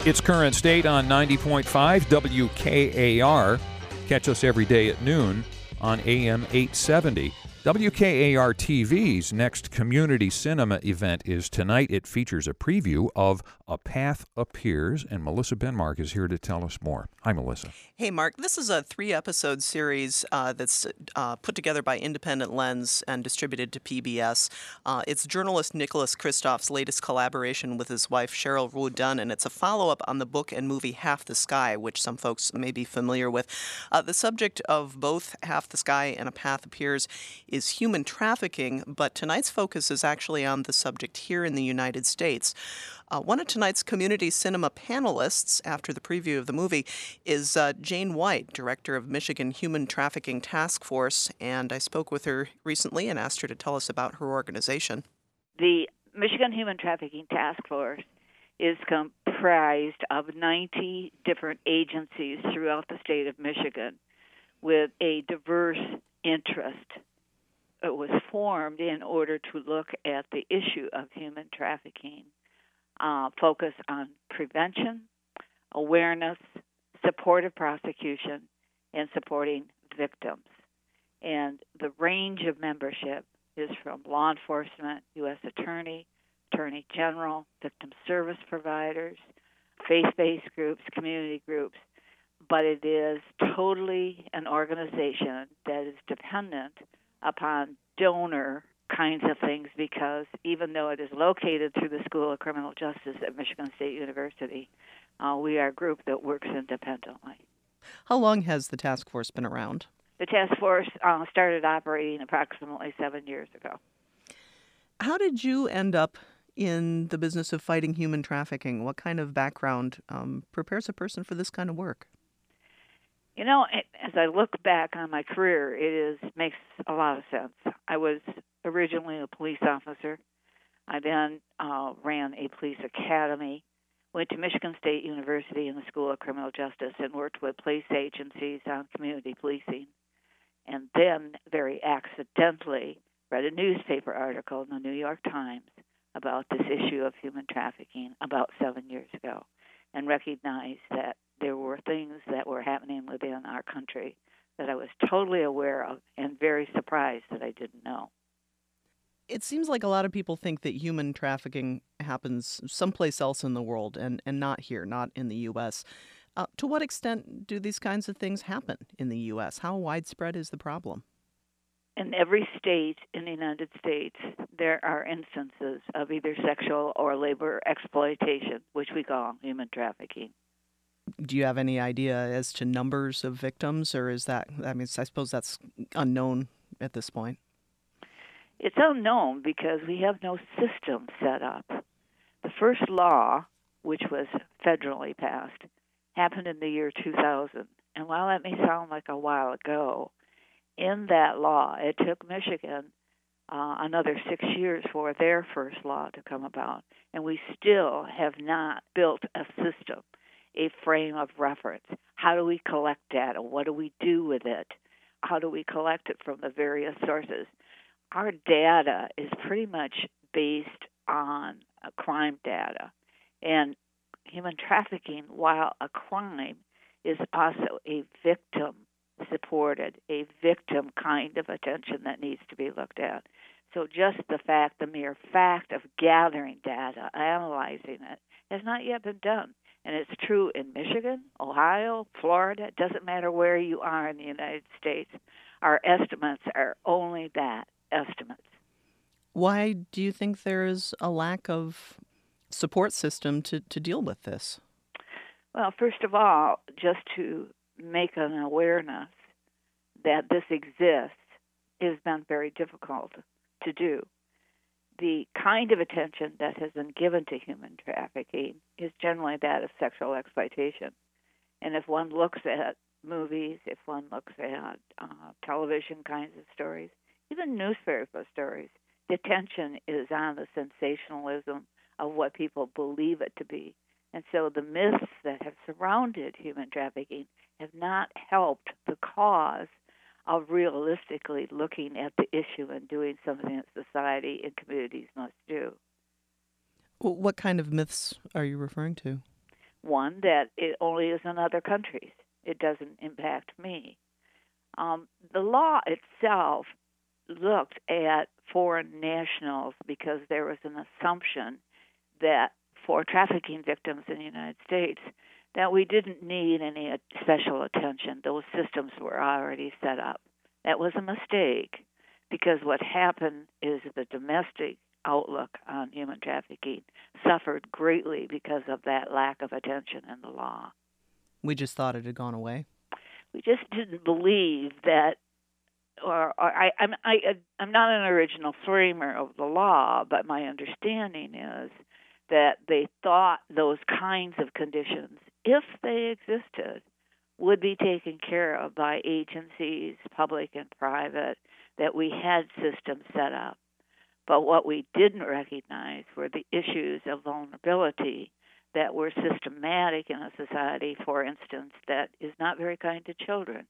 It's Current State on 90.5 WKAR. Catch us every day at noon on AM 870. WKAR TV's next community cinema event is tonight. It features a preview of A Path Appears, and Melissa Benmark is here to tell us more. Hi, Melissa. Hey, Mark. This is a 3-episode series that's put together by Independent Lens and distributed to PBS. It's journalist Nicholas Kristof's latest collaboration with his wife, Cheryl Wu Dunn, and it's a follow-up on the book and movie Half the Sky, which some folks may be familiar with. The subject of both Half the Sky and A Path Appears is human trafficking, but tonight's focus is actually on the subject here in the United States. One of tonight's community cinema panelists, after the preview of the movie, is Jane White, director of Michigan Human Trafficking Task Force, and I spoke with her recently and asked her to tell us about her organization. The Michigan Human Trafficking Task Force is comprised of 90 different agencies throughout the state of Michigan with a diverse interest. It was formed in order to look at the issue of human trafficking, focus on prevention, awareness, supportive prosecution, and supporting victims. And the range of membership is from law enforcement, U.S. Attorney General, victim service providers, faith-based groups, community groups, but it is totally an organization that is dependent upon donor kinds of things, because even though it is located through the School of Criminal Justice at Michigan State University, we are a group that works independently. How long has the task force been around? The task force started operating approximately 7 years ago. How did you end up in the business of fighting human trafficking? What kind of background prepares a person for this kind of work? You know, as I look back on my career, makes a lot of sense. I was originally a police officer. I then ran a police academy, went to Michigan State University in the School of Criminal Justice and worked with police agencies on community policing. And then, very accidentally, read a newspaper article in the New York Times about this issue of human trafficking about 7 years ago, and recognized that there were things that were happening within our country that I was totally aware of and very surprised that I didn't know. It seems like a lot of people think that human trafficking happens someplace else in the world and not here, not in the U.S. To what extent do these kinds of things happen in the U.S.? How widespread is the problem? In every state in the United States, there are instances of either sexual or labor exploitation, which we call human trafficking. Do you have any idea as to numbers of victims, or is that, I suppose that's unknown at this point? It's unknown because we have no system set up. The first law, which was federally passed, happened in the year 2000. And while that may sound like a while ago, in that law, it took Michigan another 6 years for their first law to come about. And we still have not built a system, a frame of reference. How do we collect data? What do we do with it? How do we collect it from the various sources? Our data is pretty much based on crime data. And human trafficking, while a crime, is also a victim-supported, a victim kind of attention that needs to be looked at. So just the mere fact of gathering data, analyzing it, has not yet been done. And it's true in Michigan, Ohio, Florida. It doesn't matter where you are in the United States. Our estimates are only that, estimates. Why do you think there is a lack of support system to deal with this? Well, first of all, just to make an awareness that this exists has been very difficult to do. The kind of attention that has been given to human trafficking is generally that of sexual exploitation. And if one looks at movies, if one looks at television kinds of stories, even newspaper stories, the attention is on the sensationalism of what people believe it to be. And so the myths that have surrounded human trafficking have not helped the cause of realistically looking at the issue and doing something that society and communities must do. What kind of myths are you referring to? one, that it only is in other countries. It doesn't impact me. The law itself looked at foreign nationals because there was an assumption that for trafficking victims in the United States, that we didn't need any special attention. Those systems were already set up. That was a mistake, because what happened is the domestic outlook on human trafficking suffered greatly because of that lack of attention in the law. We just thought it had gone away. We just didn't believe that, I'm not an original framer of the law, but my understanding is that they thought those kinds of conditions, if they existed, would be taken care of by agencies, public and private, that we had systems set up. But what we didn't recognize were the issues of vulnerability that were systematic in a society, for instance, that is not very kind to children.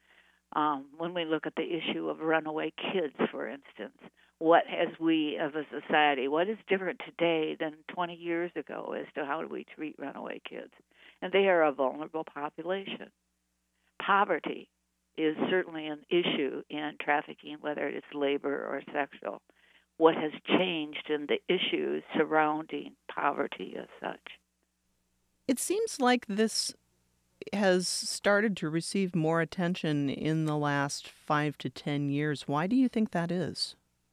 When we look at the issue of runaway kids, for instance, what as we as a society, what is different today than 20 years ago as to how do we treat runaway kids? And they are a vulnerable population. Poverty is certainly an issue in trafficking, whether it's labor or sexual. What has changed in the issues surrounding poverty as such? It seems like this has started to receive more attention in the last 5 to 10 years. Why do you think that is?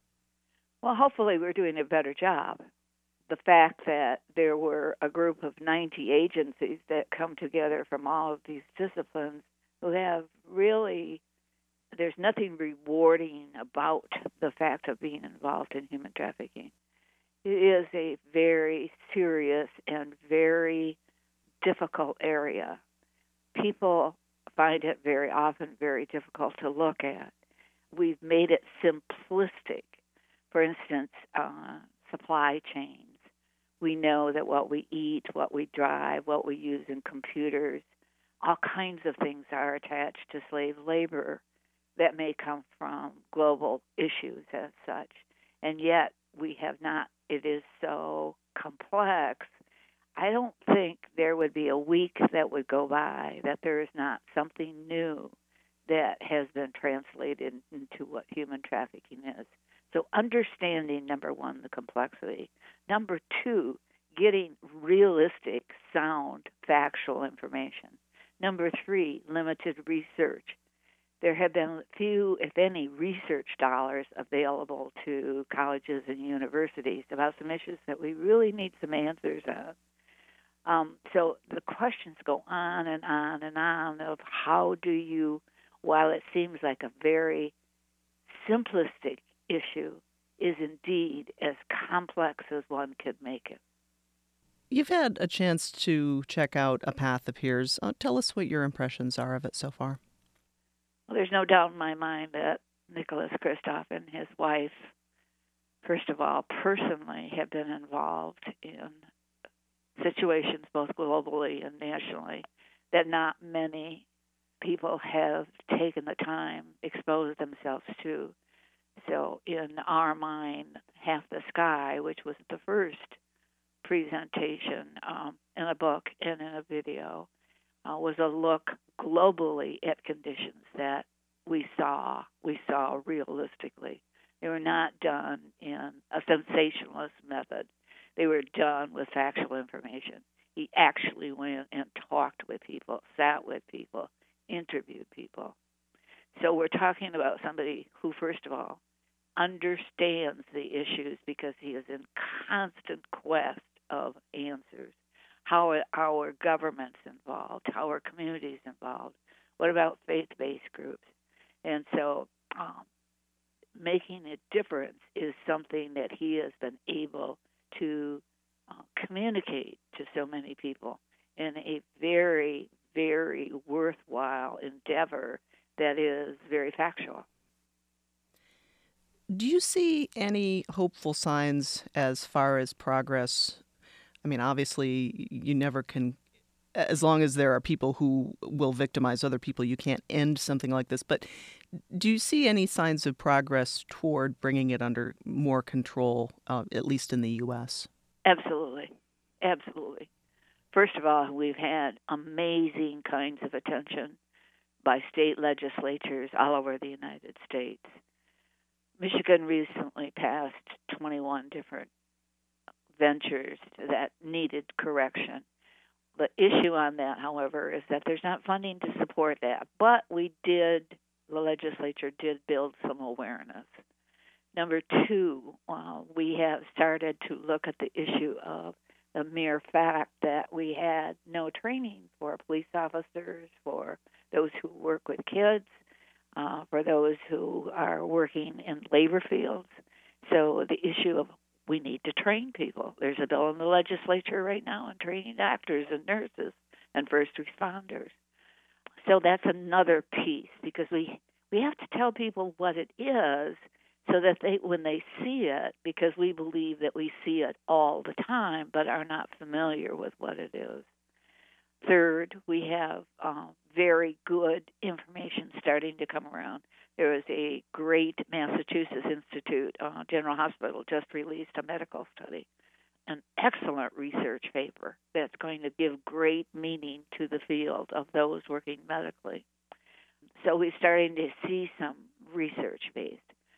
Well, hopefully we're doing a better job. The fact that there were a group of 90 agencies that come together from all of these disciplines who have really, there's nothing rewarding about the fact of being involved in human trafficking. It is a very serious and very difficult area. People find it very often very difficult to look at. We've made it simplistic. For instance, supply chains. We know that what we eat, what we drive, what we use in computers, all kinds of things are attached to slave labor that may come from global issues as such. And yet we have not, it is so complex. I don't think there would be a week that would go by that there is not something new that has been translated into what human trafficking is. So understanding, number one, the complexity. Number two, getting realistic, sound, factual information. Number three, limited research. There have been few, if any, research dollars available to colleges and universities about some issues that we really need some answers on. So the questions go on and on and on of how do you, while it seems like a very simplistic issue, is indeed as complex as one could make it. You've had a chance to check out A Path Appears. Tell us what your impressions are of it so far. Well, there's no doubt in my mind that Nicholas Kristof and his wife, first of all, personally have been involved in situations both globally and nationally that not many people have taken the time, exposed themselves to. So in our mind, Half the Sky, which was the first presentation in a book and in a video, was a look globally at conditions that we saw realistically. They were not done in a sensationalist method. They were done with factual information. He actually went and talked with people, sat with people, interviewed people. So we're talking about somebody who, first of all, understands the issues because he is in constant quest of answers. How are our governments involved? How are communities involved? What about faith-based groups? And so making a difference is something that he has been able to communicate to so many people in a very, very worthwhile endeavor that is very factual. Do you see any hopeful signs as far as progress? I mean, obviously, you never can, as long as there are people who will victimize other people, you can't end something like this. But do you see any signs of progress toward bringing it under more control, at least in the U.S.? Absolutely. Absolutely. First of all, we've had amazing kinds of attention by state legislatures all over the United States. Michigan recently passed 21 different ventures that needed correction. The issue on that, however, is that there's not funding to support that. But the legislature did build some awareness. Number two, we have started to look at the issue of the mere fact that we had no training for police officers, for those who work with kids, for those who are working in labor fields. So the issue of we need to train people. There's a bill in the legislature right now on training doctors and nurses and first responders. So that's another piece, because we have to tell people what it is so that when they see it, because we believe that we see it all the time but are not familiar with what it is. Third, we have very good information starting to come around. There was a great Massachusetts Institute, General Hospital, just released a medical study, an excellent research paper that's going to give great meaning to the field of those working medically. So we're starting to see some research-based.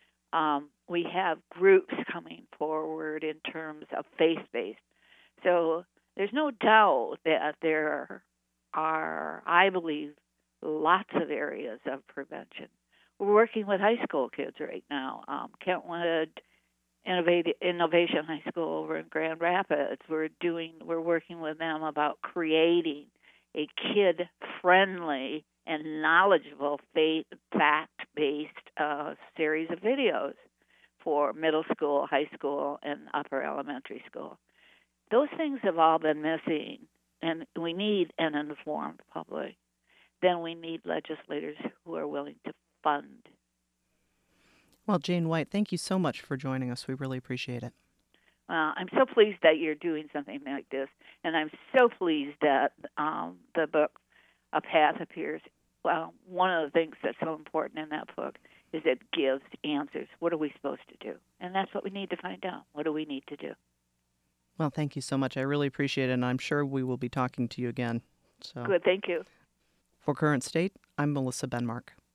We have groups coming forward in terms of faith-based. So there's no doubt that there are, I believe, lots of areas of prevention. We're working with high school kids right now. Kentwood Innovation High School over in Grand Rapids. We're working with them about creating a kid-friendly and knowledgeable fact-based series of videos for middle school, high school, and upper elementary school. Those things have all been missing, and we need an informed public. Then we need legislators who are willing to fund. Well, Jane White, thank you so much for joining us. We really appreciate it. I'm so pleased that you're doing something like this, and I'm so pleased that the book, A Path Appears. Well, one of the things that's so important in that book is it gives answers. What are we supposed to do? And that's what we need to find out. What do we need to do? Well, thank you so much. I really appreciate it, and I'm sure we will be talking to you again. So, good, thank you. For Current State, I'm Melissa Benmark.